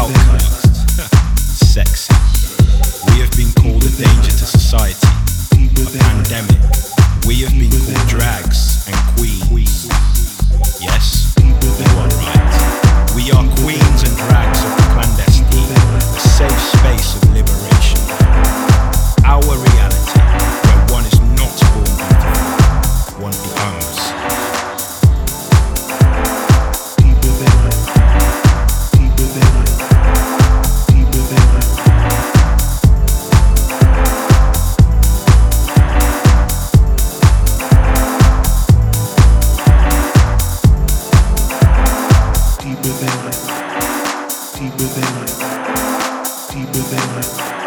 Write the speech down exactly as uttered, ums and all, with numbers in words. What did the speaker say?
outcast, sexy. We have been called a danger to society, a pandemic. We have been called drags and queens. Yes, you are right. We are queens and drags of the clandestine, a safe space of liberation. Our reality, where one is not born beautiful, one becomes. Deeper than, deeper than, deeper than.